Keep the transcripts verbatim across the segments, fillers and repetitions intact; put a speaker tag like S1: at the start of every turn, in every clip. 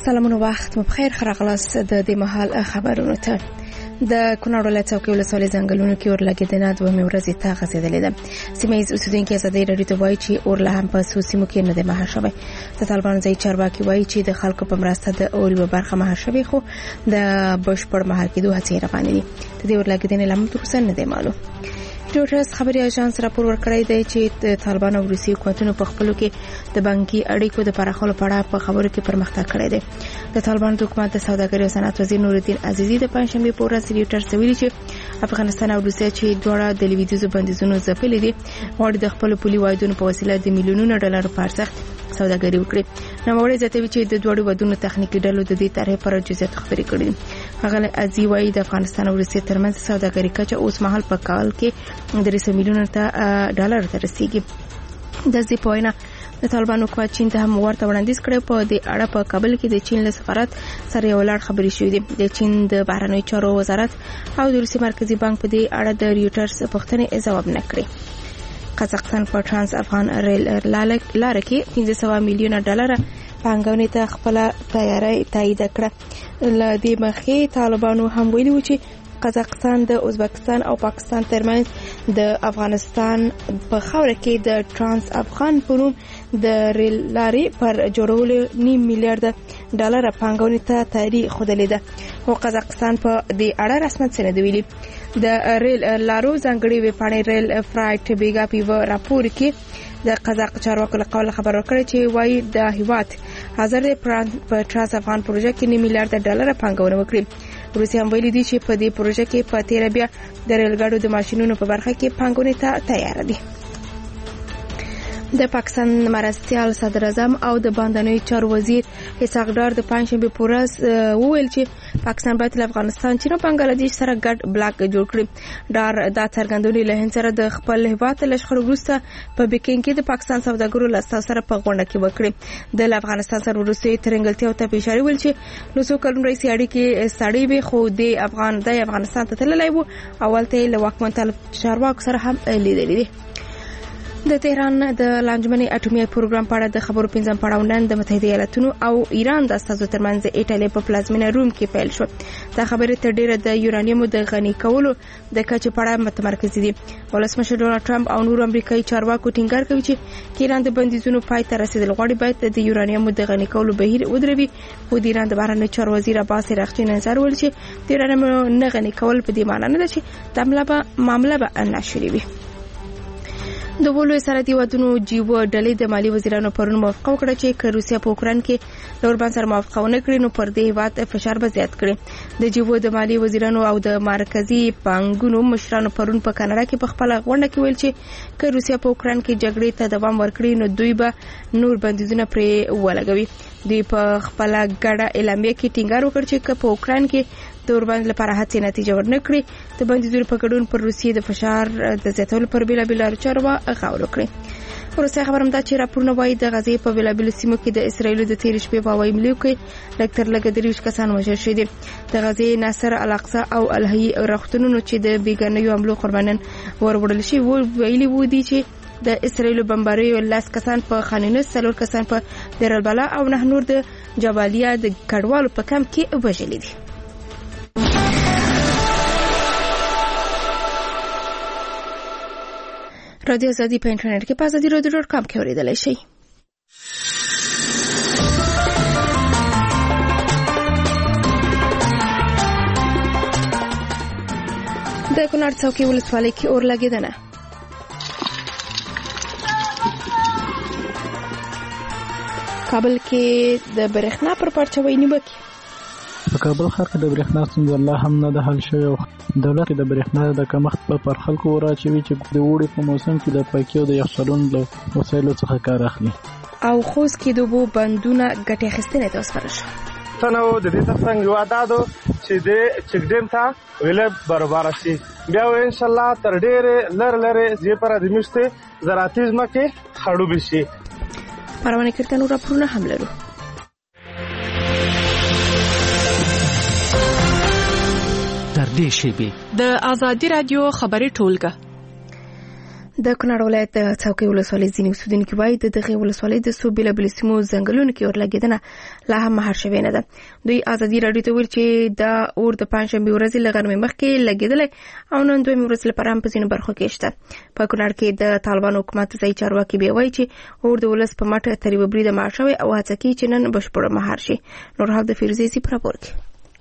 S1: سلامونه وخت مو بخیر خراغلاس د دې مهال خبرونه ته د کونړ ولایت څوکۍ ولسوالۍ ځنګلونو کې اور لګیدنه دوه ورځې ته غځېدلې ده. سیمه ییز اوسیدونکي ازادي راډیو ته وایي چې اور له هم په څو سیمو کې نه دی مهار شوی. د طالبانو ځایي چارواکي وایي چې د خلکو په مرسته د اور یوه برخه مهار شوې، خو د بشپړ مهار کېدو هڅې روانې دي. د دې اور لګیدنې لامل تر اوسه نه دی معلوم. رویټرز خبري اژانس راپور ورکړی دی چې د طالبانو او روسي حکومتونو په خپلو کې د بانکي اړیکو د پراخولو په اړه په خبرو کې پرمختګ کړی دی. د طالبانو د حکومت د سوداګرۍ او صنعت وزیر نورالدین عزیزي د پنځشنبه په ورځ رویټرز ته ویلي چې افغانستان او روسیه چې دواړه د لویدیځو بندیزونو ځپلي دي، غواړي د خپل پولي واحدونو په وسیله د میلیونونو ډالرو په ارزښت سوداګري وکړي. نوموړی زیاتوي چې د دوړو ودونو تخنیکی ډلو د دې طرحې پر جزئیات خبرې کړې دي. هغه ازي وایي د افغانستان او روسیې ترمنځ سوداګري کچه اوس مهال په کال کې درې سوه میلیونه ډالر ته رسیدي. د دې په وینا د طالبانو حکومت چین ته هم ورته وړاندیز کړی. په دې اړه په کابل کې د چین له سفارت سره یو لړ خبرې شوې دي. د چین د بهرنیو چارو وزارت او د روسي مرکزی بانک په دې اړه د ریوټرز پوښتنې ځواب نه کړی. قزاقستان په ترانس افغان ریل لار کې پنځه سوه میلیونه ډالر پانګونې ته خپل تیاری تایید کړه. له دې مخکې طالبانو هم ویلي و چې قزاقستان د ازبکستان او پاکستان ترمنځ د افغانستان په خاوره کې د ترانس افغان په نوم د ریل لارې پر جوړولو نیم میلیارډ ډالر پانګونې ته تیاری ښودلې ده، خو قزاقستان په دې اړه رسمیت څه نه دی ویلي. د ریل لارو ځانګړي ویبپاڼې ریل فرایټ بیګا په راپور کې د قزاق چارواکو له قوله خبر ورکړی چې وایي د هیواد حاضر دی په ترانس افغان پروژه کې نیم میلیارډ ډالر پانګونه وکړي. روسیه هم ویلي دي چې په دې پروژه کې په تیر بیا د ریل ګاډو د ماشینونو په برخه کې پانګونې ته تیار دي. د پاکستان مرستیال صدر اعظم او د باندنیو چارو وزیر اسحاق ډار د پنځشنبه په ورځ وویل چې پاکستان باید له افغانستان، چین او بنگلاديش سره ګډ بلاک جوړ کړي. ډار دا څرګندونې له هند سره د خپل هیواد له شخړو وروسته په بیکینګ کې د پاکستان سوداګرو له سره په غونډه کې وکړي. د افغانستان سره روسي ترنګلتیا ته اشاره ویل چې نو څو کلونه رئیس اړیکې سړې به خو د افغان د افغانستان ته تللی وو. اول ته له واکمن طالب چارواکو سره هم لیدلې دي. د تهران د لانجمنې اټومي پروګرام په اړه د خبرو پنځم پړاو نن د متحده ایالاتونو او ایران د استازو ترمنځ د ایټالیا په پلازمینه روم کې پیل شو. دا خبره تر ډیره د یورانیوم د غني کولو د کچې په اړه متمرکز دي. ولسمشر ډونالد ټرمپ او نور امریکایي چارواکو ټینګار کوي چې ایران د بندیزونو پای ته رسیدل غواړي باید د یورانیوم د غني کولو بهیر ودروي. خو د ایران د بهرنیو چارو وزیر عباس راغچی نظر ول چې د ایران نه غني کول په دې معنی نه ده چې د معاملې به ناشري وي. د ولوي سرحدي ودونو جیو ډلې د مالی وزیرانو پرون موافقه وکړه چې که روسیا په اوکران کې د اوربان سره موافقه ونه کړي نو پر دې هیواد فشار به زیات کړي. د جیو د مالی وزیرانو او د مرکزی بانکونو مشرانو پرون په کاناډا کې په خپل غونډه کې ویل چې که روسیا په اوکران کې جګړې ته دوام ورکړي نو دوی به نور بندیزونه پرې ولګوي. دوی په خپل ګډه اعلامیه کې ټینګار وکړ چې که په اوکران کې د اوربان لپاره هڅې نتیجه ورنکړي د بندیزونو په ګډون پر روسیې د فشار د زیاتولو پر بیلابیلو چارو غور وکړي. وروسته خبرم دا چې راپورونه وایي د غزې په بیلابیلو سیمو کې د اسرایل د تیر شپې په هوایي حملو کې لږ تر لږه درویشت کسان وژل شوي دي. د غزې ناصر، الاقصی او الهي روغتونونو چې د بیګانیو حملو قربانیان وروړل شي ویلي وو دي چې د اسرایل بمباریو لاس کسان په خان یونس، څلور کسان په دیر البلا او نه نور د جبالیا د کډوالو په کمپ کې وژل دي. رادیو آزادي په انټرنیټ کې په آزادي رادیو ډاټ کام کې اوریدلای شئ. د کونړ څوکۍ ولسوالۍ کې اور لګیدنه. کابل کې د برېښنا پر پرچاوي نیوکه.
S2: په کابل ښار کې د برېښنا ستونزه لا هم نه ده حل شوې. دولت د برېښنا د کمښت په پر خلکو وراچوي چې د اوړي په موسم کې د پاکۍ او د یخچالونو له وسایلو څخه کار اخلي.
S1: او خوست کې د اوبو بندونه ګټې اخیستنې ته وسپارل شو.
S3: تنو د دې ترڅنګ یو عدادو چې د چک ډیم ته ویل برابر شي. بیا ان شاء الله تر ډېر لر لر زی پر د مشته زراعتي ځمکه خړوب شي.
S1: پروانه کړتنو راپورونه هم لرو.
S4: تر دې شی به د آزادي رادیو خبري ټولګه
S1: د کونړ ولایت د څوکۍ ولسوالۍ ځینې اوسېدونکي وایي د دغې ولسوالۍ د څو بېلابېلو سیمو ځنګلونو کې اورلګېدنه لا هم مهار شوې نه ده. دوی ازادي راډیو ته ویل چې دا اور د پنجشنبې ورځې له غرمې مخکې لګېدلی او نن دویمې ورځې لپاره هم په ځینو برخو کې شته. په کونړ کې د طالبانو حکومت ځایي چارواکي بیا وایي چې اور د ولس په مټ تر یوه بریده مهار شوی او هڅه کوي چې نن بشپړ مهار شي. نور حال د فیروزې سي په راپور کې.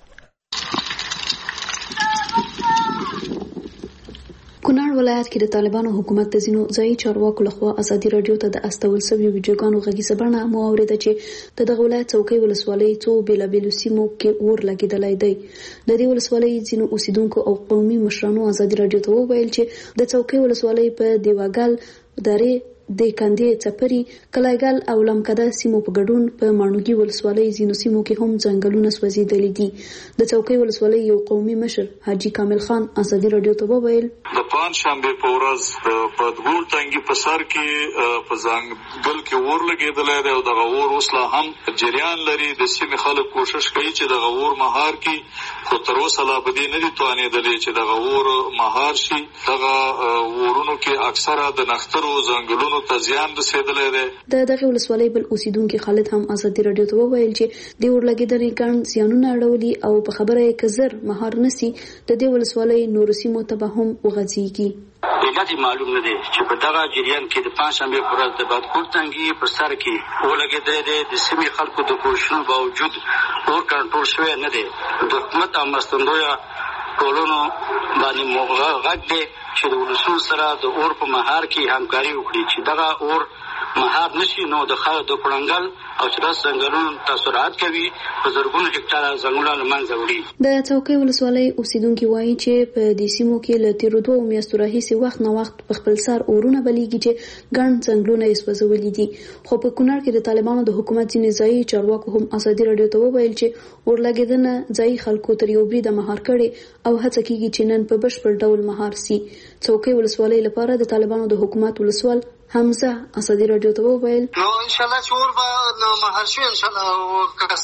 S4: کونړ ولایت کې د طالبانو حکومت د ځینو ځایي چارواکو لخوا ازادي راډیو ته د استول شویو ویډیوګانو غږیزه بڼه مو اوریده چې د دغه ولایت څوکۍ ولسوالۍ څو بېلابېلو سیمو کې اور لګېدلی دی. د دې ولسوالۍ ځینو اوسیدونکو او قومي مشرانو ازادي راډیو ته وویل چې د څوکۍ ولسوالۍ په دیواګل درې د کندې چپري کلایګل او لمکده سیمو په ګډون په ماڼوګي ولسوالۍ ځینو سیمو کې هم ځنګلونه سوځېدلي دي. د څوکۍ ولسوالۍ یو قومي مشر حاجي کامل خان ازادي راډیو ته وویل
S5: د پنجشنبې په ورځ په دګول تنګي په سر کې په ځنګل کې اور لګېدلی دی او دغه اور اوس لا هم جریان لري. د سیمې خلک کوشش کوي چې دغه اور مهار کړي خو تر اوسه لا په دې نه دي توانېدلي چې دغه اور مهار شي. دغه اورونو کې اکثره د نښترو ځنګلونو ته زیان رسېدلی دی.
S4: د دغې ولسوالۍ بل اوسیدونکي خالد هم ازادي راډیو ته وویل چې د اور لګېدنې ګڼ زیانونه اړولي او په خبره یې که زر مهار نسي د دې ولسوالۍ نورو سیمو ته به هم وغځېږي.
S6: علت معلوم نه دی چې په دغه جریان کې د پنجشنبې په ورځ د بادکوټ تنګي په سر کې اور لګېدلی دی. د سیمې خلکو د کوششونو باوجود اور کنټرول شوی نه دی. د حکومت او مرستندویه ټولنو باندې غږ دی چې د ولسونو سره د اور په مهار کې همکاري وکړي چې دغه اور مهار نشي نو د خلکو د کړنګل او چرس ځنګلونو تاثیرات کوي په زرګونو هکتاره ځنګلونه له منځه وړي.
S4: د څوکۍ ولسوالۍ اوسیدونکي وایي چې په دې سیمو کې له تېرو دوو میاشتو راهیسې وخت نه وخت په خپل سر اورونه بلیږي چې ګڼ ځنګلونه یې سوځولي دي. خو په کونړ کې د طالبانو د حکومت ځینې ځایي چارواکو هم ازادي راډیو ته وویل چې اور لګېدنه ځایي خلکو تر یو بریده مهار کړي او هڅه کیږي چې نن په بشپړ ډول مهار سي. څوکۍ ولسوالۍ لپاره د طالبانو د حکومت ولسوال حمزه ازادي راډیو ته وویل
S7: نو ان شاء الله چې اور به مهار شي ان شاء الله کس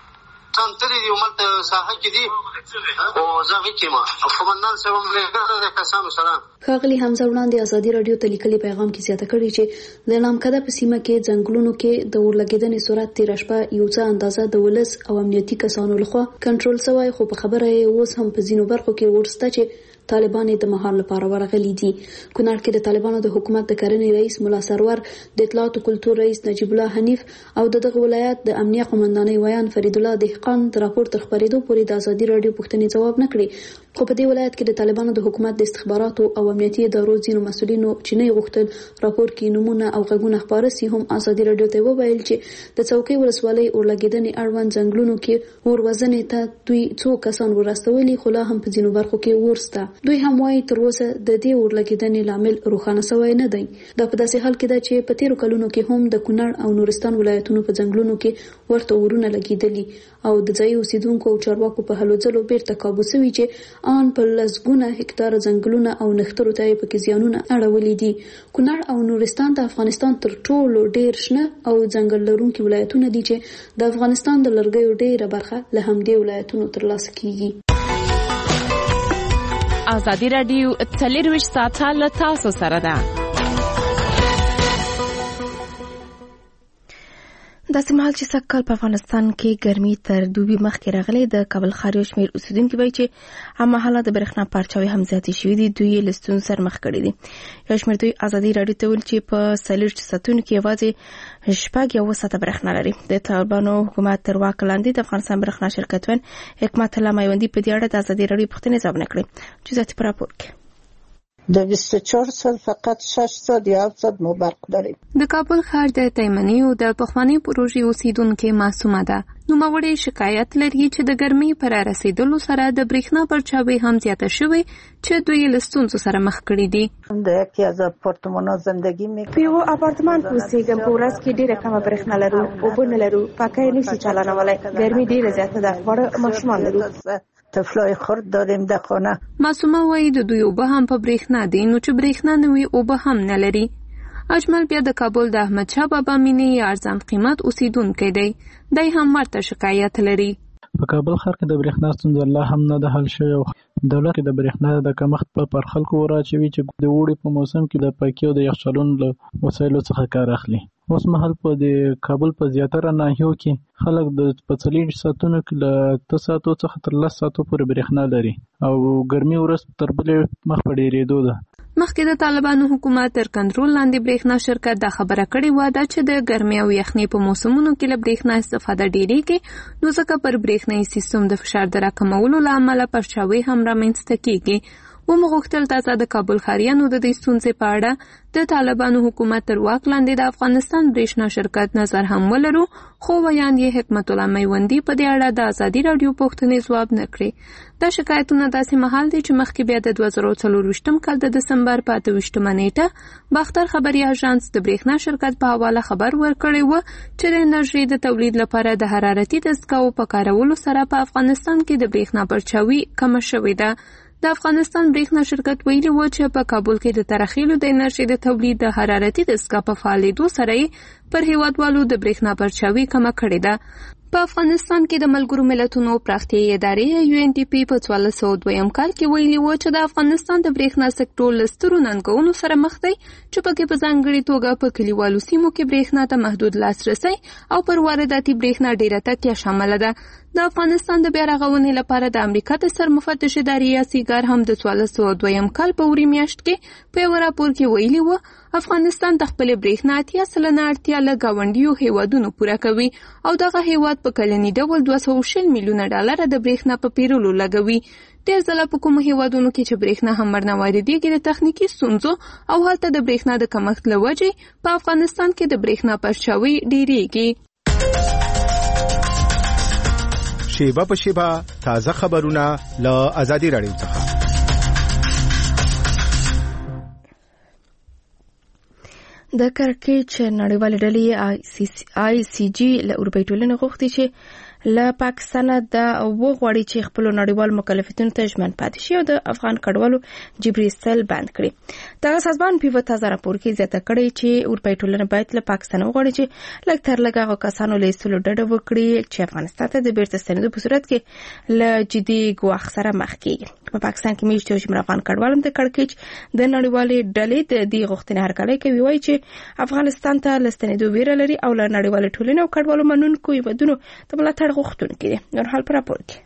S7: تان ترې دی عمر ته ساحه کې دي او زغی کې ما قومندان سره موږ د کسانو سره
S4: ښاغلي حمزه وړاندې ازادي راډیو ته لیکلي پیغام کې زیاته کړې چې د لامکده په سیمه کې ځنګلونو کې د اور لګېدنې سرعت تېره شپه یو څه اندازه د ولس او امنیتي کسانو لخوا کنټرول شوی خو په خبره یې اوس هم په ځینو برخو کې اور شته چې طالبان د مهار لپاره ورغلي دي. کونړ کې د طالبانو د حکومت د کرنې رئیس مولا سرور د اطلاعات او کلتور رئیس نجیب الله حنیف او د دغه ولایت د امنیه قومندانۍ ویان فرید الله دهقان د راپور تر خبرېدو پورې د ازادي راډیو پوښتنې ځواب نه کړي. خو په دې ولایت کې د طالبانو د حکومت د استخباراتو او امنیتي ادارو ځینو مسؤلینو چې نه غوښتل راپور کې نمونه او غږونه خپاره سي هم ازادي راډیو ته وویل چې د څوکۍ ولسوالۍ اور لګېدنې اړوند ځنګلونو کې اور وژنې ته دوی څو کسان ورستولي خو لا هم په ځینو برخو کې اور شته. دوی هم وایي تر اوسه د دې اور لګېدنې لامل روښانه شوی نه دی. دا په داسې حال کې ده چې په تېرو کلونو کې هم د کونړ او نورستان ولایتونو په ځنګلونو کې ورته اورونه لګېدلي او د ځایي اوسیدونکو او چارواکو په هلو ځلو بیرته کابو شوي چې ان په لسګونه هکتاره ځنګلونه او نښترو ته یې پکې زیانونه اړولي دي. کونړ او نورستان د افغانستان تر ټولو ډېر شنه او ځنګل لرونکي ولایتونه دي چې د افغانستان د لرګیو ډېره برخه له همدې ولایتونو ترلاسه کیږي.
S8: ازادي راډیو څلرویشت ساعته له تاسو سره ده.
S1: داسې مهال چې سږکال په افغانستان کې ګرمي تر دوبي مخکې راغلی د کابل ښار یو شمېر اوسیدونکي وایي چې هممهاله د برېښنا پارچاوې هم زیاتې شوي دي. دوی یې له ستونزو سره مخ کړي دي. یو شمېر دوی ازادي راډیو ته ویل چې په څلېرویشت ساعتونو کې یوازې شپږ یا اووه ساعته برېښنا لري. د طالبانو حکومت تر واک لاندې د افغانستان برېښنا شرکت وین حکمت الله میوندي په دې اړه د ازادي راډیو پوښتنې ځواب نه کړې. جزئیات په راپور کې.
S9: د بیست و چهار سال فقط شش ساعت یا هفت ساعت ما برق داریم.
S10: د کابل ښار د تیمنیو د پخواني پروژې اوسیدونکو معصومه ده. نوموړی شکایت لري چې د ګرمۍ پر رسیدلو سره د برېښنا پرچاوي هم زیاته شوې چې دوی له ستونزو سره مخ کړي دي.
S9: د یکی از آپارتمان‌ها زندگی میکنم.
S11: په یو آپارتمان کې اوسېږم. په ورځ کې ډېره کمه برېښنا لرو، اوبه نه لرو، پکۍ نشو چلولای. ګرمي ډېره زیاته ده. خواړه ماشومان لرو.
S9: طفلای خرد داریم در خانه.
S10: معصومه وایي د دوی اوبه هم په برېښنا دي نو چې برېښنا نه وي اوبه هم نه لري. اجمل بیا د کابل د احمد شاه بابا مینې ارزان قیمت اوسیدونکی دی. دی هم ورته شکایت لري.
S2: په کابل ښار کې د برېښنا ستونزه لا هم نه ده حل شوې او دولت کې د برېښنا د کمښت په پر خلکو وراچوي چې د اوړي په موسم کې د پاکۍ او د یخچالونو له وسایلو څخه کار اخلي. اوس مهال په د کابل په زیاتره ناحیو کې خلک د په څلور ساعتونو کې له اته ساعتو څخه تر لس ساعتو پورې برېښنا لري او ګرمي ورځ تر بلې مخ په ډېرېدو ده.
S10: مخکې د طالبانو حکومت تر کنټرول لاندې برېښنا شرکت دا خبره کړې وه دا چې د ګرمۍ او یخنۍ په موسمونو کې له برېښنا استفاده ډېرېږي نو ځکه پر برېښنایي سیستم د فشار د راکمولو له امله پرچاوي هم رامنځته کېږي. ومو غوښتل تاسو د کابل ښاریانو د دې ستونزې په اړه د طالبانو حکومت تر واک لاندې د افغانستان برېښنا شرکت نظر هم ولرو خو ویاند یې حکمت الله میوندي په دې اړه د ازادي راډیو پوښتنې ځواب نه کړې. دا شکایتونه داسې مهال دي چې مخکې بیا د دوه زره څلرویشتم کال د دسمبر په اته ویشتمه نیټه باختر خبري اژانس د برېښنا شرکت په حواله خبر ورکړی و چې د انرژۍ د تولید لپاره د حرارتي دستګاو په کارولو سره په افغانستان کې د برېښنا پرچاوي کمه شوې ده. د افغانستان برېښنا شرکت ویلي و چې په کابل کې د ترخیلو د انرژۍ د تولید د حرارتي دستګاه په فعالېدو سره یې پر هیوادوالو د برېښنا پرچاوي کمه کړې ده. په افغانستان کې د ملګرو ملتونو پراختیایي ادارې یو ان ډي پي په څوارلس سوه دویم کال کې ویلي و چې د افغانستان د برېښنا سکتور له سترو ننګونو سره مخ دی چې پکې په ځانګړې توګه په کلیوالو سیمو کې برېښنا ته محدود لاسرسی او پر وارداتي برېښنا ډېره تکیه شامله ده. د افغانستان د بیا رغونې لپاره د امریکا د سرمفتش ادارې یا سیګار هم د څوارلس سوه دویم کال په وری میاشت کې په یوه راپور کې ویلي و افغانستان د خپلې برېښنا اتیا سلنه اړتیا له ګاونډیو هیوادونو پوره کوي او دغه هیواد په کلني ډول دوه سوه شل میلیونه ډالره د برېښنا په پیرلو لګوي. ډېر ځله په کومو هیوادونو کې چې برېښنا هم ورنه واردېږي د تخنیکي ستونزو او هلته د برېښنا د کمښت له وجې په افغانستان کې د برېښنا پرچاوي ډېرېږي.
S12: شیبه په شیبه تازه خبرونه له ازادي راډیو څخه.
S1: د کرکټ نړیوالې ډلې آی سی جی له اروپایي ټولنې غوښتي چې له پاکستان د وغواړي چې خپل نړیوال مکلفیتونو ته ژمن پاتې شي او د افغان کډوالو جبري ایستل بند کړي. دغه سازمان په یوه تازه راپور کې زیاته کړې چې اروپایي ټولنه باید له پاکستان وغواړي چې لږ تر لږه هغه کسانو له ایستلو ډډه وکړي چې افغانستان ته د بیرته ستنېدو په صورت کې له جدي ګواښ سره مخ کېږي. په پاکستان کې میشت یو شمېر افغان کډوال هم د کړکېچ د نړیوالې ډلې د دې غوښتنې هرکلی کوي وایي چې افغانستان ته له ستنېدو ویره لري او له نړیوالې ټولنې او کډوالو منونکو هیوادونو د ملاتړ غوښتونکي دي. نور حال پر راپور کې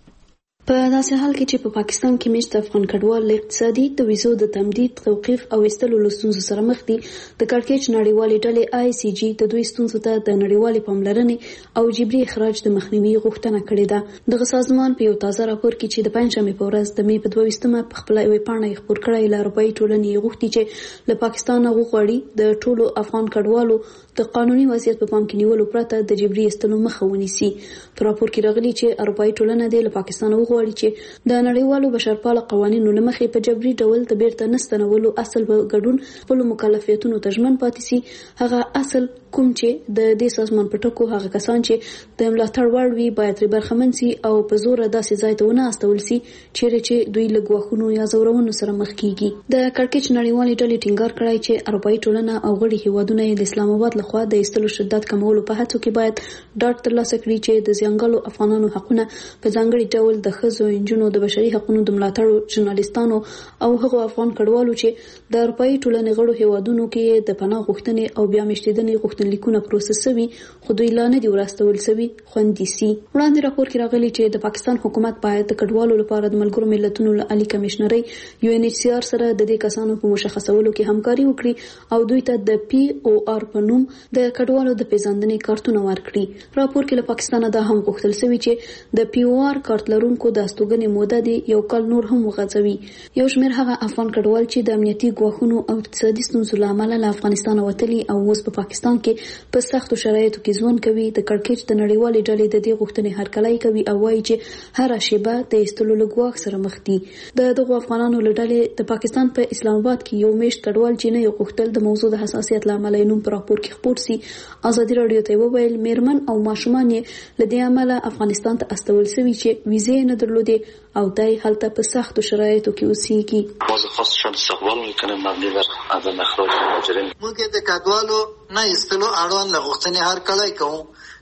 S4: په داسې حال کې چې په پاکستان کې میشت افغان کډوال اقتصادي د ویزو د تمدید توقیف او ایستلو له ستونزو سره مخ دي د کړکېچ نړیوالې ډلې آی سی جی د دوی ستونزو ته د نړیوالې پاملرنې او جبري اخراج د مخنیوي غوښتنه کړې ده. دغه سازمان په یو تازه راپور کې چې د پنځمې په ورځ د مې په دوه ویشتمه په خپله یوې پاڼه خپور کړی له اروپایي ټولنې غوښتي چې له پاکستانه وغواړي د ټولو افغان کډوالو د قانوني وضعیت په پام کې نیولو پرته د جبري ایستلو مخه ونیسي. په راپور کې راغلي چې اروپایي ټولنه د پاکستان وغواړي چې د نړیوالو بشرپاله قوانینو له مخې په جبري ډول د بیرته نستنولو اصل به ګډون خپل مکلفیتونو ته ژمن پاتې سي. هغه اصل کوم چې د دې سازمان په ټکو هغه کسان چې د ملاتړ وړ وي باید ترې برخمن سي او په زوره داسې ځای ته ونه استول سي چیرې چې دوی له ګواښونو یا ځورونو سره مخ کیږي. د کړکېچ نړیوالې ډلې ټینګار کړی چې اروپایي ټولنه او غړي هیوادونه د اسلام آباد لخوا د ایستلو شدت کمولو په هڅو کې باید ډاډ ترلاسه کړي چې د زیانګالو افغانانو حقونه په ځانګړي ډول د ښځو، نجونو، د بشري حقوقو د ملاتړ ژورنالیستانو او هغو افغان کډوالو چې د اروپایي ټولنې غړو هیوادونو کې د پناه غوښتنې او بیا میشتېدنې غوښتنلیکونه پروسس شوي خو دوی لا نه دي وراستول شوي خوندي سي. وړاندې راپور کې راغلي چې د پاکستان حکومت باید د کډوالو لپاره د ملګرو ملتونو له عالی کمشنرۍ یو ان ایچ سی آر سره د دې کسانو په مشخصولو کې همکاري وکړي او دوی ته د پی او آر په نوم د کډوالو د پیژندنې کارتونه ورکړي. راپور کې له پاکستان دا هم غوښتل شوی چې د پی او آر کارت لرونکو د استوګنې موده دی یو کال نور هم وغځوي. یو شمېر هغه افغان کډوال چې د امنیتي ګواښونو او اقتصادي ستونزو له امله له افغانستان وتلي او اوس په پاکستان کې په سختو شرایطو کې ژوند کوي د کړکېچ د نړیوالې ډلې د دې غوښتنې هرکلی کوي او وایي چې هره شیبه د ایستلو له ګواښ سره مخ دي. د دغو افغانانو له ډلې د پاکستان په اسلام آباد کې یو میشت کډوال چې نه یو غوښتل د موضوع د حساسیت له امله یې نوم په راپور کې خپور سي. ازادي راډیو ته وویل میرمن او ماشومان یې له دې امله افغانستان ته استول شوي چې ویزې نه درلودې او دای هلته په سختو شرایطو کې اوسېږي.
S13: باز خاص استقبال میکنه مبنی بر عدم اخراج مهاجرین.
S7: موږ د کډوالو نه ایستلو اړوند غوښتنې هرکلی کوو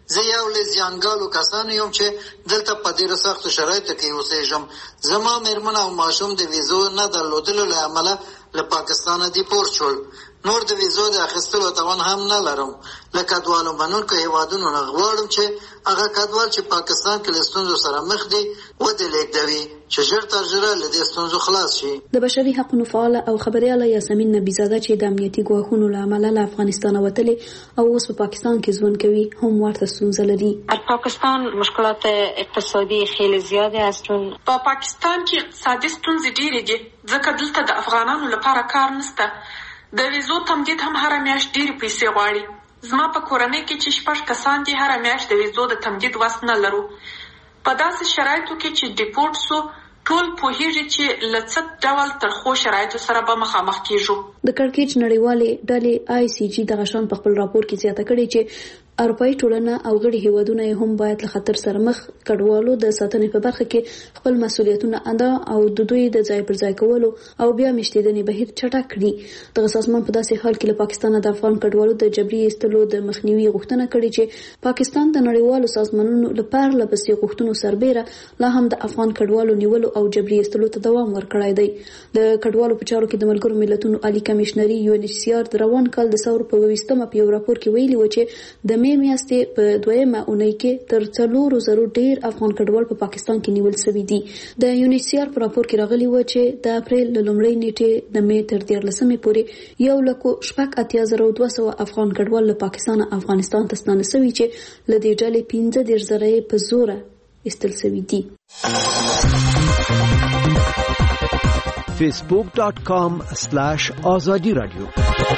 S7: زه یو له زیانګالو کسانو یم چې دلته په ډېرو سختو شرایطو کې اوسېږم. زما مېرمن او ماشوم د ویزو نه درلودلو له امله له پاکستانه دیپورت شول. نور د ویزو د اخیستلو توان هم نه لرم. له کډوالو منونکو هېوادونو نه غواړم چې هغه کډوال چې پاکستان کې له ستونزو سره مخ دي ودې لېږدوي چې ژر تر ژره له دې ستونزو خلاص شي.
S4: د بشري حقوقو فعاله او خبرياله یاسمین نبیزاده چې د امنیتي ګواښونو له امله له افغانستان وتلې او اوس په پاکستان کې ژوند کوي هم ورته ستونزه لري.
S14: پاکستان مشکلات اقتصادي خیلی زیاده هستون.
S15: په پاکستان کې اقتصادي ستونزې ډېرې دي ځکه دلته د افغانانو لپاره کار نشته. د ویزو تمدید هم هر میاشت ډېرې پیسې غواړي. زما په کورنۍ کې چې شپږ کسان دي هر میاشت د ویزو د تمدید وس نه لرو. په داسې شرایطو کې چې ډیپورټ سو ټول پوهیږي چې له څه ډول ترخو شرایطو سره به مخامخ کیږو.
S4: د کړکېچ نړیوالې ډلې آی سی جی دغه شان په خپل راپور کې زیاته کړې چې اروپایي ټولنه او غړي هیوادونه هم باید له خطر سره مخ کډوالو د ساتنې په برخه کې خپل مسؤلیتونه ادا او د دوی د ځای پر ځای کولو او بیا مشتیدنې بهیر چټک کړي. دغه سازمان په داسې حال کې له پاکستان د افغان کډوالو د جبري ایستلو د مخنیوي غوښتنه کړې چې پاکستان د نړیوالو سازمانونو لپاره لپسې غوښتنو سربېره لا هم د افغان کډوالو نیولو او جبري ایستلو ته دوام ورکړی دی. د کډوالو په چارو کې د ملګرو ملتونو عالی کمشنري یو ان ایچ سی آر د روان کال د ثور په ویستمه په یو راپور کې ویلي و چې د مې میاشتې په دویمه اونۍ کې تر څلورو زرو ډیر افغان کډوال په پاکستان کې نیول شوي دي. د یو ان ایچ سی آر په راپور کې راغلي و چې د اپریل له لومړۍ نیټې د مې تر دیارلسمې پورې یو لک شپږ اتیا زره دوه سوه افغان کډوال له پاکستان افغانستان ته ستانه شوي چې له دې ډلې پنځه دېرش زره یې په زوره ایستل شوي دي.
S16: فیسبوک ډاٹ کام سلاش آزادی رادیو.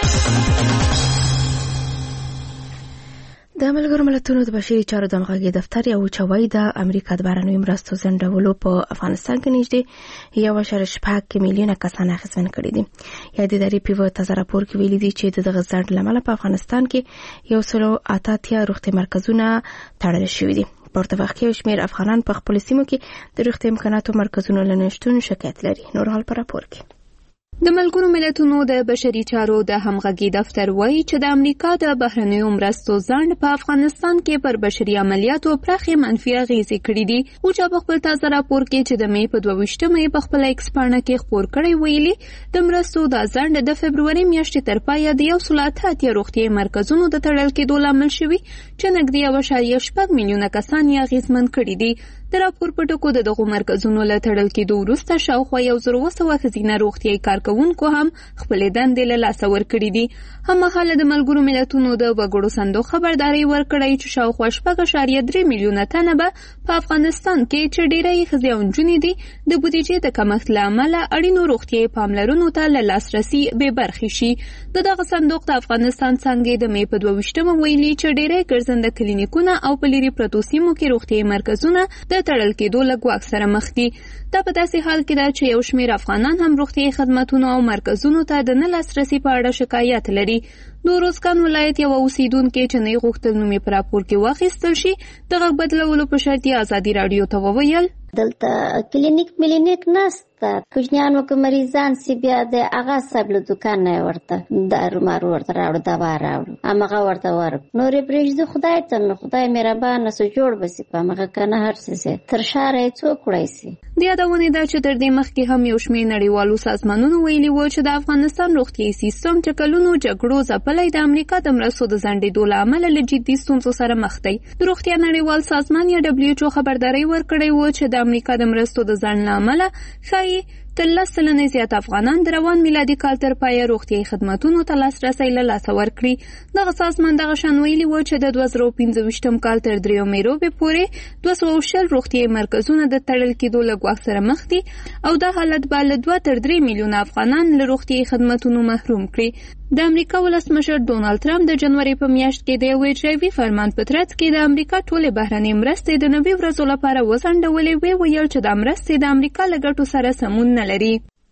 S1: د ملګرو ملتونو د بشري چارو د همغږۍ دفتر یو چوي د امریکا د بهرنیو مرستو ځنډولو په افغانستان کې نږدې یو اعشاریه شپږ میلیونه کسان اخیستل کړي دي. یا د ادارې په یو تازه راپور کې ویلي دي چې دغه ځنډ له امله په افغانستان کې یو سل اته اتیا روغتي مرکزونه تړل شوي دي. په ورته وخت کې یو شمېر افغانان په خپلو سیمو کې د روغتي امکاناتو مرکزونو له نشتون شکایت لري. نور حال په راپور کې
S10: د ملګرو ملتونو د بشري چارو د همغږۍ دفتر وایي چې د امریکا د بهرنیو مرستو ځنډ په افغانستان کې پر بشري عملیاتو پراخې منفي اغېزې کړې دي. اوچا په خپل تازه راپور کې چې د مې په دوه ویشتمه یې په خپله ایکس پاڼه کې خپور کړی ویلي د مرستو دا ځنډ د فبروري میاشتې تر پایه د یو سل اته اتیا روغتیایي مرکزونو د تړل کېدو لامل شوي چې نږدې یو اعشاریه شپږ میلیونه کسان یې اغېزمن کړي دي. د راپور په ټکو د دغو مرکزونو له تړل کېدو وروسته شاوخوا یو زر اوه سوه ښځینه روغتیایي کارکوونکو هم خپلې دندې له لاسه ورکړي دي. هممهاله د ملګرو ملتونو د وګړو صندوق خبرداری ورکړی چې شاوخوا شپږ اعشاریه درې میلیونه تنه به په افغانستان کې چې ډېری یې ښځې او نجونې دي د بودیجې د کمښت له امله اړینو روغتیایي پاملرنو ته له لاسرسي بې برخې شي. د دغه صندوق د افغانستان څانګې د مې په دوه ویشتمه ویلي چې ډېری ګرځنده کلینیکونه او په لرې پرتو سیمو کې روغتیایي مرکزونه د تړل کېدو له ګواښ سره مخ دي. دا په داسې حال کې ده چې یو شمېر افغانان هم روغتیایي خدمتونو او مرکزونو ته د نه لاسرسي په اړه شکایت لري. د روزګان ولایت یو اوسیدونکي چې نه غوښتل نوم یې په راپور کې واخیستل شي د غږ بدلولو په شرط یې ازادي راډیو ته وویل
S17: دلته کلینیک ملینیک نسته کوچنیانو که مریضان سی بیا د هغه صاحب له دوکان نه ورته دارو مارو ورته راوړو دوا راوړو همغه ورته ورک نورې پرېږدو خدای ته نو خدای مهربانه سو جوړ به سي په همغه که نه هر څه سي تر ښاره یې څوک وړی سي.
S10: د یادونې ده چې تر دې مخکې هم یو شمېر نړیوالو سازمانونو ویلي و چې د افغانستان روغتیایي سیستم چې کلونو جګړو ځپلی د امریکا د مرستو د ځنډېدو له امله له جدي ستونزو سره مخ دی. د روغتیا نړیوال سازمان یا ډبلیو ایچ او خبرداری ورکړی و چې د امریکا د مرستو د ځنډ له امله ښایي تر لس سلنې زیات افغانان د روان میلادي کال تر پایه روغتیایي خدمتونو ته لاسرسی له لاسه ورکړي. دغه سازمان دغه شان ویلي و چې د دوه زره پنځه ویشتم کال تر دریو میروبې پورې دوه سوه شل روغتیایي مرکزونه د تړل کېدو له ګواښ سره مخ دي او دا حالت به له دوه تر درې میلیونه افغانان له روغتیایي خدمتونو محروم کړي. د امریکا ولسمشر ډونالد ټرمپ د جنوري په میاشت کې د یو اجرایوي فرمان په ترڅ کې د امریکا ټولې بهرنۍ مرستې د نوي ورځو لپاره وځنډولې. ویې ویل چې دا مرستې د امریکا له ګټو سره سمون نه لري.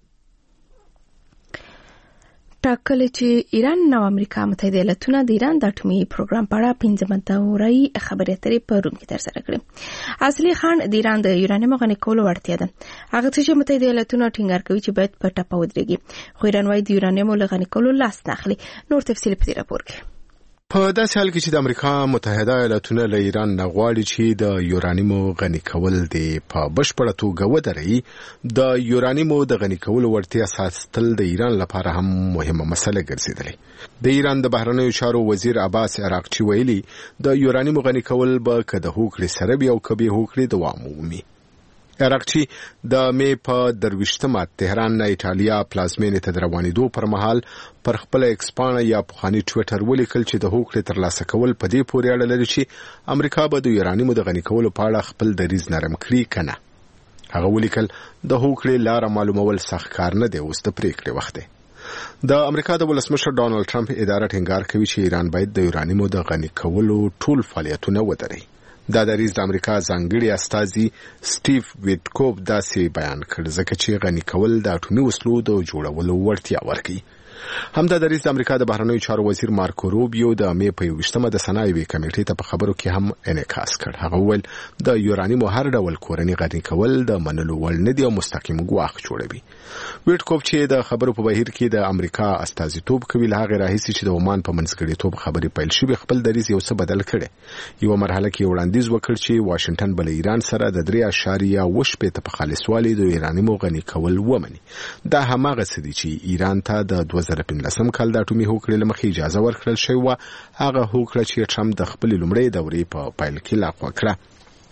S1: ټاکلې چې ایران او امریکا متحده ایالتونه د ایران د اټومي پروګرام په اړه پنځه دوره‌ایي خبرې اترې په روم کې ترسره کړې. اصلي خنډ د ایران د یورانیم غني کولو وړتیا ده. هغه څه چې متحده ایالتونه ټینګار کوي چې باید په ټپه ودرېږي، خو ایران وايي د یورانیم له غني کولو لاس نه اخلي. نور تفصیل په دې راپور کې.
S12: په داسې حال کې چې د امریکا متحده ایالاتونه له ایران نه غواړي چې د یورانیمو غني کول د په بشپړه توګه ودري، د یورانیمو د غني کولو وړتیا ساتل د ایران لپاره هم مهمه مسله ګرځېدلې. د ایران د بهرنیو چارو وزیر عباس عراقچي ویلي د یورانیمو غني کول به که د هوکړې سره وي او که بې هوکړې دوام ومومي. عراقچي د مې په درویشتمه تهران نه ایټالیا پلازمینې ته د روانېدو پر مهال پر خپل ایکسپانه یا پخواني ټویټر ولیکل چې د هوکړې ترلاسه کول په دې پورې اړه لري چې امریکا به د یورانیمو د غني کولو په اړه خپل دریځ نرم کړي که نه. هغه ولیکل د هوکړې لاره معلومول سخت کار نه دی، اوس د پریکړې وخت دی. د امریکا د ولسمشر ډانلډ ټرمپ اداره ټینګار کوي چې ایران باید د یورانیمو د غني کولو ټول فعالیتونه ودري. دا دریځ د امریکا ځانګړي استازي سټیو ویټکوف داسې بیان کړ ځکه چې غني کول د اټومي وسلو د جوړولو وړتیا ورکوي. همدا دریځ د امریکا د بهرنیو چارو وزیر مارکو روبیو د مې په یوویشتمه د سنا یوې کمیټې ته په خبرو کې هم انعکاس کړ. هغه وویل د یورانیمو هر ډول کورني غني کول د منلو وړ نه دي او مستقیم ګواښ جوړوي. ویټکوف چې د خبرو په بهیر کې د امریکا استازیتوب کوي، له هغې راهیسې چې د عمان په منځګړیتوب خبرې پیل شوې خپل دریځ یو څه بدل کړی. یوه مرحله کې وړاندیز وکړ چې واشنګټن به له ایران سره د درې اعشاریه اوه شپېته په خالصوالي د یورانیمو غني کول ومني. دا هماغه څه دي چې ایران ته د دوه زره پنځلسم کال د اټومي هوکړې له مخې اجازه ورکړل شوې وه، هغه هوکړه چې ټرمپ د خپلې لومړۍ دورې په پیل کې لغوه کړه.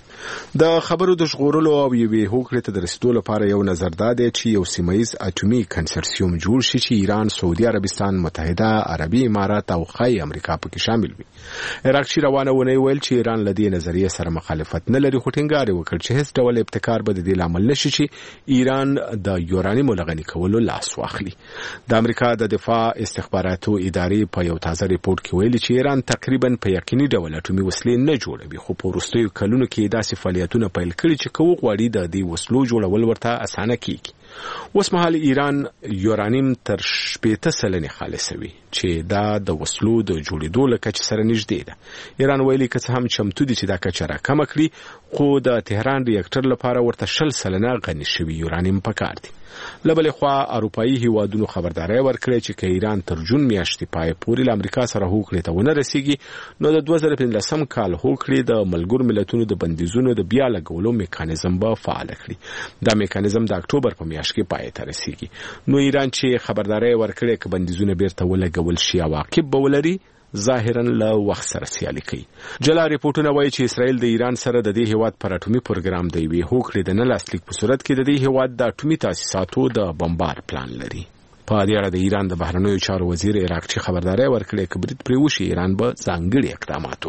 S12: د خبرو د ژغورلو او یوې هوکړې ته د رسیدو لپاره یو نظر دا دی چې یو سیمه ییز اټومي کنسرسیوم جوړ شي چې ایران، سعودي عربستان، متحده عربي امارات او ښایي امریکا پکې شامل وي. عراقچي روانه ونې ویل چې ایران له دې نظریې سره مخالفت نه لري، خو ټینګار یې وکړ چې هیڅ ډول ابتکار به د دې لامل نشي چې ایران د یورانیمو له غني کولو لاس واخلي. د امریکا د دفاع استخباراتو ادارې په یو تازه ریپورت کې ویلي چې ایران تقریبا په یقیني ډول اټومي وسلې نه جوړوي، خو په وروستیو کلونو کې داسې فعالیتونه پیل کړي چې که وغواړي د دې وسلو جوړول ورته اسانه کیږي. اوس مهال ایران یورانیم تر شپېته سلنې خالصوي چې دا د وسلو د جوړېدو له کچې سره نږدې ده. ایران ویلي که څه هم چمتو دي چې دا کچه راکمه کړي، خو د تهران ریاکټر لپاره ورته شل سلنه غني شوي یورانیم پکار دي. له بلې خوا اروپایي هیوادونو خبرداری ورکړې چې که ایران تر جون میاشتې پای پورې له امریکا سره هوکړې ته ونه رسیږي، نو د دوه زره پنځلسم کال هوکړې د ملګرو ملتونو د بندیزونو د بیا لګولو میکانیزم به فعال کړي. دا میکانیزم د اکتوبر په میاشت کې پای ته رسیږي. نو ایران چې خبرداری ورکړې که بندیزونه بیرته ولګول شي عواقب به ولري، ظاهرا له وخت سره سیالي کوي. جلا ریپورتونه وایي چې اسرائیل د ایران سره د دې هیواد پر اټومي پروګرام د یوې هوکړې د نه لاسلیک په صورت کې د دې هیواد د اټومي تاسیساتو د بمبار پلان لري. په دې اړه د ایران د بهرنیو چارو وزیر عراقچي خبرداری ورکړې که برید پرې وشي ایران به ځانګړي اقدامات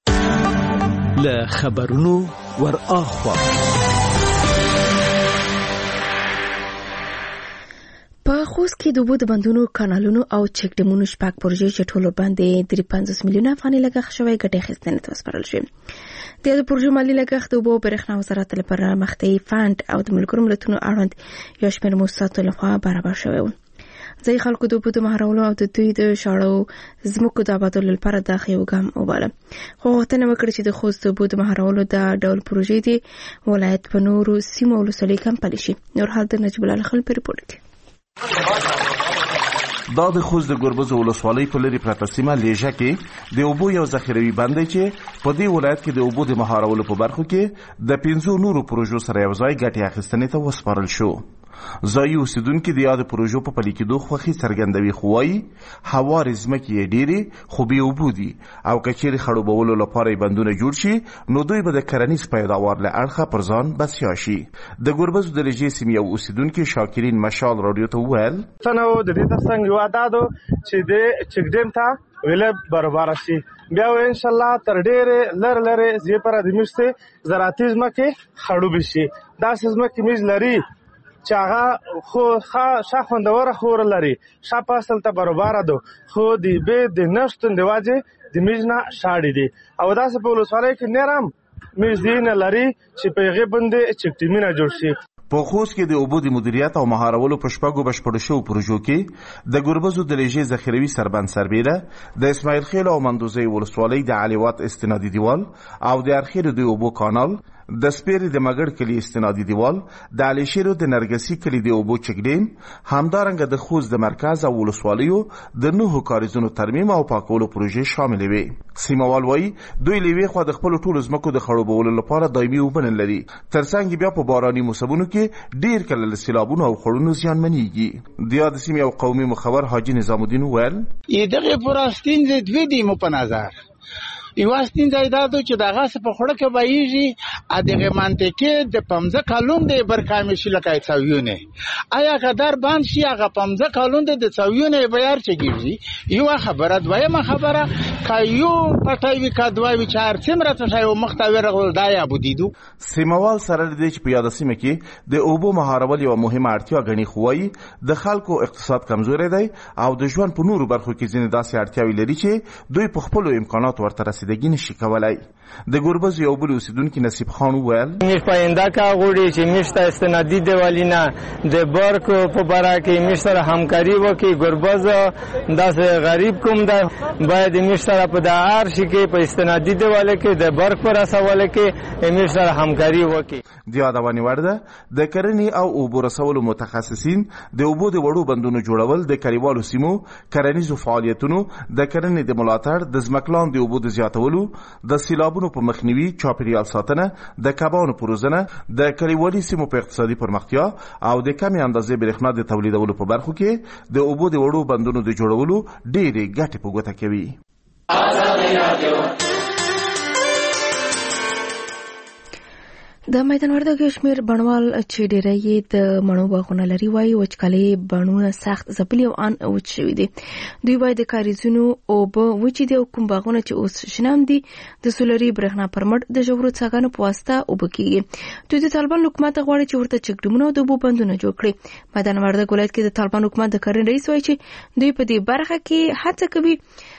S12: وکړي.
S16: له خبرونو ور اخوا
S1: په خوست کې د اوبو د بندونو، کانالونو او چک ډیمونو شپږ پروژې چې ټول باندې درې پنځوس میلیونه افغانۍ لګښت شوی ګټې اخیستنې ته وسپارل شوې. د پروژو مالي لګښت د اوبو او برېښنا وزارت لپاره مختص فند او د ملګرو ملتونو اړوند یو شمېر موسساتو لخوا برابر شوی و. ځینې خلکو د اوبو د مهارولو او د دوی د شاړو ځمکو د آبادولو لپاره دا ښه یو ګام وباله، خو غوښتنه وکړه چې د خوست د اوبو د مهارولو دا ډول پروژې د ولایت په نورو سیمو ولسوالیو کې هم پلي شي. نور حال د نجیب الله خلیل په ریپورټ کې.
S18: دا د خوست د ګربز ولسوالۍ په لرې پرته سیمه لیژه کې د اوبو یو ذخیروي بند دی چې په دې ولایت کې د اوبو د مهارولو په برخو کې د پنځو نورو پروژو سره یو ځای ګټې اخیستنې ته وسپارل شو. ځایي اوسیدونکي د یاد پروژو په پلي کېدو خوښي څرګندوي، خو وایي هوارې ځمکې یې ډېرې خو بې اوبو دي او که چیرې خړوبولو لپاره یې بندونه جوړ شي نو دوی به د کرنیز پیداوار له اړخه پر ځان بسیا شي. د ګربز د لیژې سیمې یو اوسیدونکي شاکرین مشال راډیو ته وویل
S3: څنګه د دې ترڅنګ یو عدادو چې د چک ډیم ته ویله برابر شي، بیا ان شاء الله تر ډېرې لر لرې زی پر د مشته زراعتي ځمکې خړوب شي. دا ځمکې میز لري چې هغه خو ښه خوندوره خور لري، ښه فصل ته برابر ده، خو د اوبو د نشتون د وجې د میز نه شاړې دي او داسې په ولسوالۍ کې نرم میز نه لري چې په هغې باندې چک ډیمونه جوړ شي.
S18: په خوست کې د اوبو د مدیریت او مهارولو په شپږو بشپړو شوو پروژو کې د ګربزو د لیژې ذخیروي سربند سربیره، د اسماعیل خیل او مندوزۍ ولسوالۍ د علیوات استنادي دیوال او د ارخیلو د اوبو کانال، د سپیرې د مګړ کلي استنادي دیوال، د علیشیرو د نرګسي کلي د اوبو چک ډیم، همدارنګه د خوست د مرکز او ولسوالیو د نهو کاریزونو ترمیم او پاکولو پروژې شاملې وې. سیموال وایي دوی له یوې خوا د خپلو ټولو ځمکو د خړوبولو لپاره دایمي اوبه نه لري، ترڅنګ بیا په باراني موسمونو کې ډېر کله له سیلابونو او خړونو زیانمنېږي. د یاد سیمې یو قومي مخبر حاجي نظام الدین وویل
S19: دغه پراستین د دوی دی مو په نظر یو ستین زیدادو چې دغه څه په خوړه کې بایږي ا دغه منطقې د پمزه کالون د برکامشي لکای څویونه آیا قدر باند شي هغه پمزه کالون د څویونه بیار چګیږي یو خبره دویمه خبره کایو پټوي کډوي چار څمره ته یو مختاوره غول دایا بودیدو.
S18: سیموال سره د دې په یاد سیمه کې د اوبو مهارول یو مهمه اړتیا غني خوای د خلکو اقتصاد کمزوري دی او د ژوند په نورو برخو کې ځینې داسې اړتیاوې لري چې دوی په خپل امکانات ورته رسیدګي نشي کولای. د ګوربز یو بل اوسیدونکو نصیب خان وویل
S20: میش پاینده کا غوړي چې میش ته استنادي دیوالینا د برق په باره کې میش سره همکاري وکړي. ګوربز داسې غریب کوم ده باید میش سره په د هر شي کې په استنادي دیواله کې د برق پر اساواله کې میش سره همکاري وکړي.
S18: د یادونې وړ ده د کرنې او اوبو رسولو متخصصین د اوبو د وړو بندونو جوړول، د کلیوالو سیمو کرنیزو فعالیتونو د کرنې د ملاتړ، د ځمکلان د اوبو د زیاتولو، د سیلابونو په مخنیوي، چاپیریال ساتنه، د کبانو پروزنه، د کلیوالي سیمو په اقتصادي پرمختیا او د کمې اندازې برېښنا د تولیدولو په برخو کې د اوبو د وړو بندونو د جوړولو ډېرې ګټې په ګوته کوي.
S1: د میدان وردګو شمیر بڼوال چې ډیری یې د مڼو باغونه لري وایي وچکالي بڼونه سخت ځپلي او ان وچ شوي دي. دوی وایي د کاریزونو اوبه وچې دي او کوم باغونه چې اوس شنام دي د سولري برېښنا پر مټ د ژورو څاګانو په واسطه اوبه کېږي. دوی د طالبان حکومت غواړي چې ورته چکډمونه او د اوبو بندونه جوړ کړي. میدان وردګ ولایت کې د طالبان حکومت د کرنې رئیس وایي چې دوی په دې برخه کې هڅه کوي.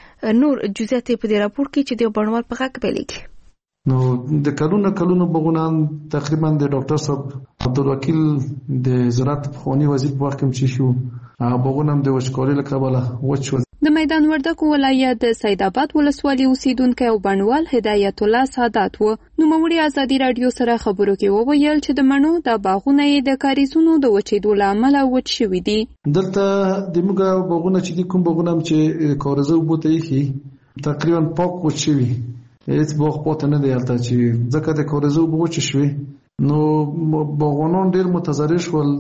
S1: نور جزئیات په دې راپور کې چې د بڼوال په غږ پیلېږي.
S21: نو د کلونو کلونو بغونه تقریبا د ډاکټر صاحب عبدالوکیل د زراعت پخوانی وزیر په وخت کې چې شو بغونه د وچکالۍ له کبله وچ شو.
S10: د میدان وردګو ولایت د سید آباد ولسوالۍ اوسیدونکی او بڼوال هدایت الله سادات و نوموړي ازادي رادیو سره خبرو کې وویل چې د مڼو د باغونه یې د کاریزونو د وچېدو له امله وچ شوي دي.
S21: دلته د موږ باغونه چې دي کوم باغونه چې کاریزه اوبو ته ایښي تقریبا پاک وچ شوي، هیڅ باغ پاتې نه دی هلته چې ځکه د کاریزو اوبه وچې شوې نو باغوانان ډېر متضرر شول،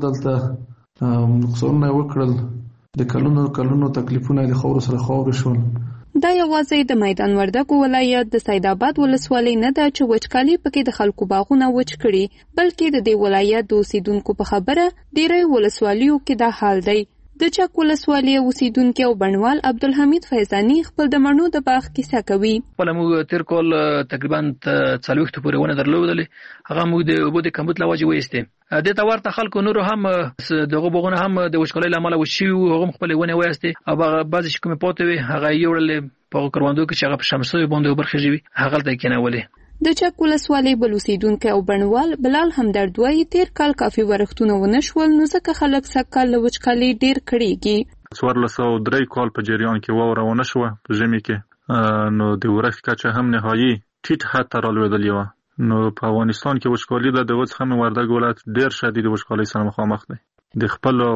S21: دلته نقصانونه یې وکړل، د کلونو کلونو تکلیفونه د خاورو سره خاورې شول.
S10: دا یوازې د میدان وردګو ولایت د سید آباد ولسوالۍ نه ده چې وچکالي پکې د خلکو باغونه وچ کړي، بلکې د دې ولایت د اوسیدونکو په خبره ډېری ولسوالیو کې دا حال دی. د چک ولسوالۍ اوسیدونکي او بڼوال عبدالحمید فیضاني خپل د مڼو د باغ کیسه کوي.
S22: خپل موږ تیر کال تقریبا څلوېښت پورې ونه درلودلې، هغه موږ د اوبو د کمبود له وجې وایستې. دې ته ورته خلکو نورو هم دغه باغونه هم د وچکالۍ له امله وچ شوي وو، هغه هم خپلې ونې وایستې او بعضې چې کومې پاتې وې هغه یې یوړلې په هغو کروندو کې چې هغه په شمسیو باندې اوبه خېژوي هغلته یې کېنولې.
S10: د چک ولسوالۍ بل اوسیدونکی او بڼوال بلال همدرد وایي تیر کال کافي ورښتونه ونه شول نو ځکه خلک سږ کال له وچکالۍ ډېر کړېږي.
S23: څوارلس سوه درې کال په جریان کې واوره ونه شوه په ژمي کې، نو د ورښت کچه هم نهایي ټیټ حد ته رالوېدلې وه. نو په افغانستان کې وچکالي ده، د هغو څخه مې وردګ ولایت ډېر شدید وچکالۍ سره مخامخ دی. د خپلو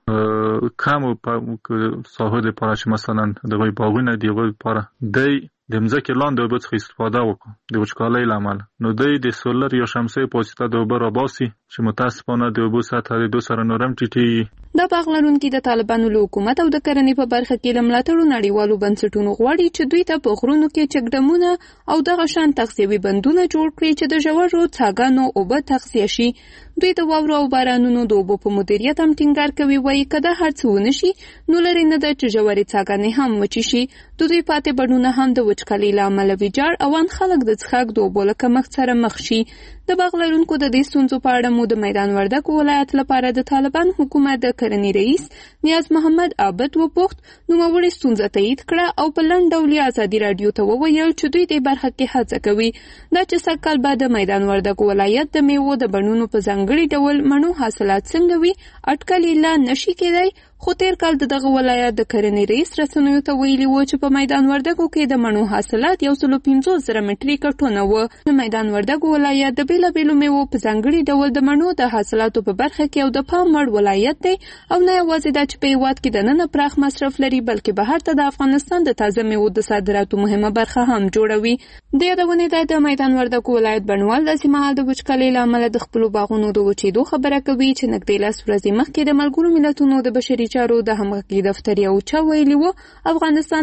S23: کمو ساحو دپاره چې مثلا د هغوی باغونه دي هغوی دپاره دی د مځکې لاندې اوبو څخه استفاده وکړو د وچکالۍ له امله، نو دوی د سولر یا شمسۍ په واسطه د اوبه راباسي چې متاسفانه د اوبو سطحه د دوی سره نور هم ټیټېږي.
S10: دا باغ لرونکي د طالبانو له حکومت او د کرنې په برخه کې له ملاتړو نړیوالو بنسټونو غواړي چې دوی ته په غرونو کې چکډمونه او دغه شان تغذیوي بندونه جوړ کړي چې د ژورو څاګانو اوبه تغذیه شي. دوی د واورو او بارانونو د اوبو په مدیریت هم ټینګار کوي. وایي که دا هر څه ونه شي نو لرې نه ده چې ژورې څاګانې هم وچې شي. د دوی پاتې بڼونه هم د وچکالۍ له امله ویجاړ او ان خلک د څښاک د اوبو له کمښت سره مخ شي. د باغ لرونکو د دې ستونزو په اړه مو د میدان وردګ ولایت لپاره د طالبان حکومت د کرنې رئیس نیاز محمد عابد وپوښت، نوموړې ستونزه تایید کړه او په لنډ ډول یې ازادي راډیو ته وویل چې دوی دې برخه کې هڅه کوي دا چې سږ کال به د میدان وردګ ولایت د میوو د بڼونو په ځانګړي ډول مڼو حاصلات څنګه وي اټکل یې لا نشي کېدی، خو تیر کال دغه ولایت د کرنې رئیس رسنیو ته ویلي و چې په میدان وردګو کې د مڼو حاصلات یو سل پنځوس زره مټریکه ټنه و. د میدان وردګو ولایت د بیلابیلو میوو په ځانګړي ډول د مڼو د حاصلاتو په برخه کې یو د پام وړ ولایت دی او نه یوازې دا چې په هیواد کې دننه پراخ مصرف لري بلکې بهر ته د افغانستان د تازه میوو د صادراتو مهمه برخه هم جوړوي. د یادونې ده د میدان وردګو ولایت بڼوال داسې مهال د وچکالۍ له امله د خپلو باغونو د وچېدو خبره کوي چې نږدې لس ورځې مخکې د ملګرو ملتونو د بشري چارو د همغږي دفتر یو چا ویلي و افغانستان